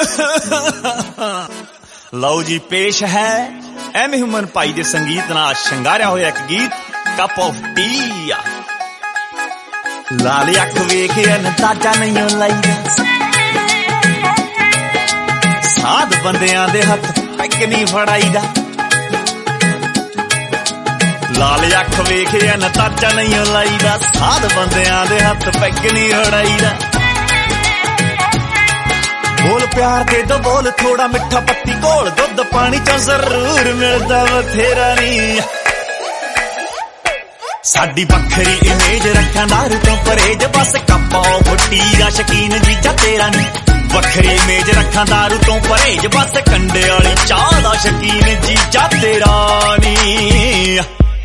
ਲਓ ਜੀ ਪੇਸ਼ ਹੈ ਐਮ ਹਿਊਮਨ ਭਾਈ ਦੇ ਸੰਗੀਤ ਨਾਲ ਸ਼ਿੰਗਾਰਿਆ ਹੋਇਆ ਇੱਕ ਗੀਤ ਕੱਪ ਆਫ ਟੀ। ਲਾਲ ਅੱਖ ਵੇਖਿਆ ਨਤਾਜਾ ਨਹੀਂ ਲਾਈਦਾ, ਸਾਧ ਬੰਦਿਆਂ ਦੇ ਹੱਥ ਪੈਗ ਨਹੀਂ ਫੜਾਈਦਾ। ਲਾਲ ਅੱਖ ਵੇਖਿਆ ਨਤਾਜਾ ਨਹੀਂ ਲਾਈਦਾ, ਸਾਧ ਬੰਦਿਆਂ ਦੇ ਹੱਥ ਪੈਗ ਨਹੀਂ ਫੜਾਈਦਾ। ਬੋਲ ਪਿਆਰ ਦੇ ਦੋ ਬੋਲ, ਥੋੜਾ ਮਿੱਠਾ ਪੱਤੀ ਘੋਲ, ਦੁੱਧ ਪਾਣੀ ਚੋਂ ਜ਼ਰੂਰ ਮਿਲਦਾ ਬਥੇਰਾ ਨੀ। ਸਾਡੀ ਵੱਖਰੀ ਇਮੇਜ ਰੱਖਾਂ ਦਾਰੂ ਤੋਂ ਪਰਹੇਜ, ਬਸ ਕੱਪ ਆਫ ਟੀ ਦਾ ਸ਼ਕੀਨ ਜੀਜਾ ਤੇਰਾ ਨੀ। ਵੱਖਰੀ ਇਮੇਜ ਰੱਖਾਂ ਦਾਰੂ ਤੋਂ ਪਰਹੇਜ, ਬਸ ਕੰਡੇ ਵਾਲੀ ਚਾਹ ਦਾ ਸ਼ਕੀਨ ਜੀਜਾ ਤੇਰਾ ਨੀ।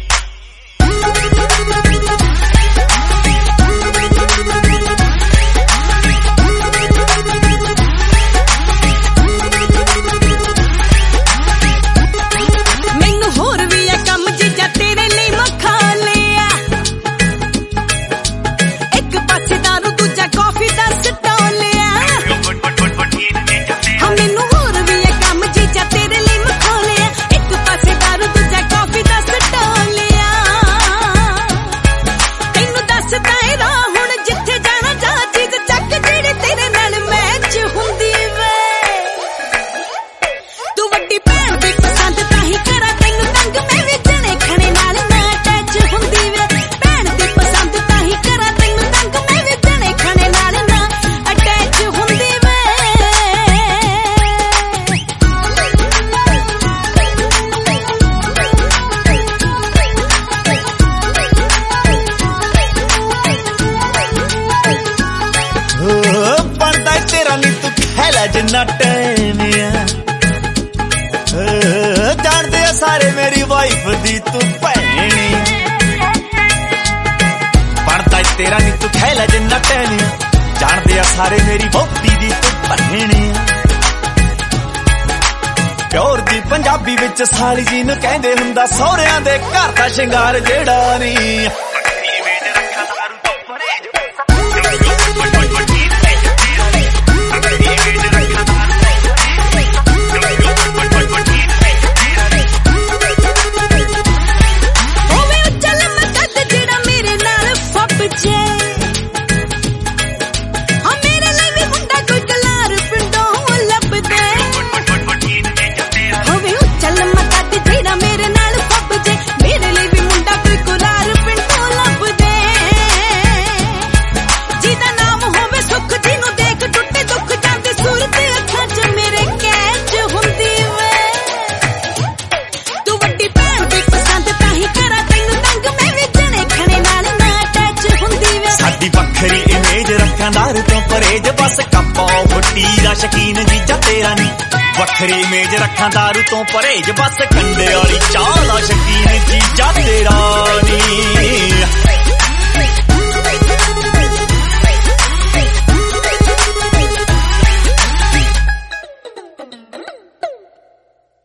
ਜਿੰਨਾ ਟਾਈਮ ਆ ਜਾਣਦੇ ਆ ਸਾਰੇ ਮੇਰੀ ਵਾਈਫ ਦੀ ਤੂੰ ਭੈਣ ਬਣਦਾ ਤੇਰਾ ਨੀ ਤੂੰ ਖੈਲਾ ਜਿੰਨਾ ਟਾਈਮ ਆ ਜਾਣਦੇ ਆ ਸਾਰੇ ਮੇਰੀ ਵਹੁਟੀ ਦੀ ਤੂੰ ਭੈਣ। ਪਿਓਰ ਦੀ ਪੰਜਾਬੀ ਵਿੱਚ ਸਾਲੀ ਜੀ ਨੂੰ ਕਹਿੰਦੇ ਹੁੰਦਾ ਸਹੁਰਿਆਂ ਦੇ ਘਰ ਦਾ ਸ਼ਿੰਗਾਰ ਜਿਹੜਾ ਨੀ। ਦਾਰੂ ਤੋਂ ਪਰਹੇਜ, ਬਸ ਕੱਪ ਆਫ ਟੀ ਦਾ ਸ਼ਕੀਨ ਜੀਜਾ ਤੇਰਾ ਨੀ। ਵੱਖਰੀ ਇਮੇਜ ਰੱਖਾਂ ਦਾਰੂ ਤੋਂ ਪਰਹੇਜ, ਬਸ ਕੰਡੇ ਵਾਲੀ ਚਾਹ ਦਾ ਸ਼ਕੀਨ ਜੀਜਾ ਤੇਰਾ ਨੀ।